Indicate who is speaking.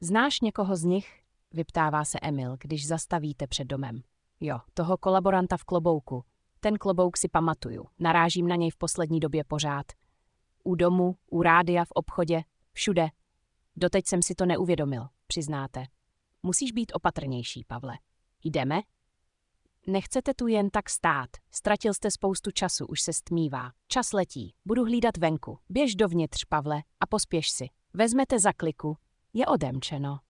Speaker 1: Znáš někoho z nich? Vyptává se Emil, když zastavíte před domem. Jo, toho kolaboranta v klobouku. Ten klobouk si pamatuju. Narážím na něj v poslední době pořád. U domu, u rádia, v obchodě, všude. Doteď jsem si to neuvědomil, přiznáte. Musíš být opatrnější, Pavle. Jdeme? Nechcete tu jen tak stát. Ztratil jste spoustu času, už se stmívá. Čas letí. Budu hlídat venku. Běž dovnitř, Pavle, a pospěš si. Vezmete za kliku. Je odemčeno.